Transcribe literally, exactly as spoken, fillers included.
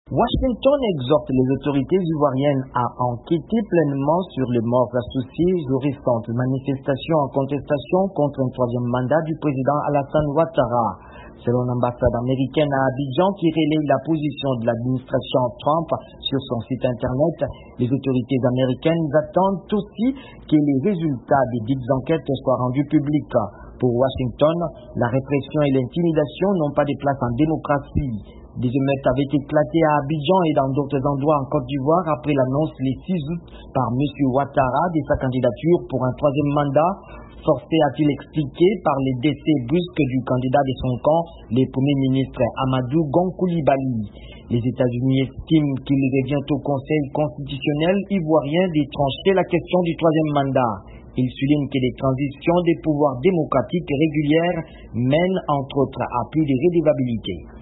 Washington exhorte les autorités ivoiriennes à enquêter pleinement sur les morts associées aux récentes manifestations en contestation contre un troisième mandat du président Alassane Ouattara. Selon l'ambassade américaine à Abidjan qui relaie la position de l'administration Trump sur son site internet, les autorités américaines attendent aussi que les résultats des dites enquêtes soient rendus publics. Pour Washington, la répression et l'intimidation n'ont pas de place en démocratie. Des émeutes avaient éclaté à Abidjan et dans d'autres endroits en Côte d'Ivoire après l'annonce le six août par M. Ouattara de sa candidature pour un troisième mandat, forcé, a-t-il expliqué, par les décès brusques du candidat de son camp, le Premier ministre Amadou Gon Coulibaly. Les États-Unis estiment qu'il revient au Conseil constitutionnel ivoirien de trancher la question du troisième mandat. Il souligne que les transitions des pouvoirs démocratiques régulières mènent entre autres à plus de redevabilité.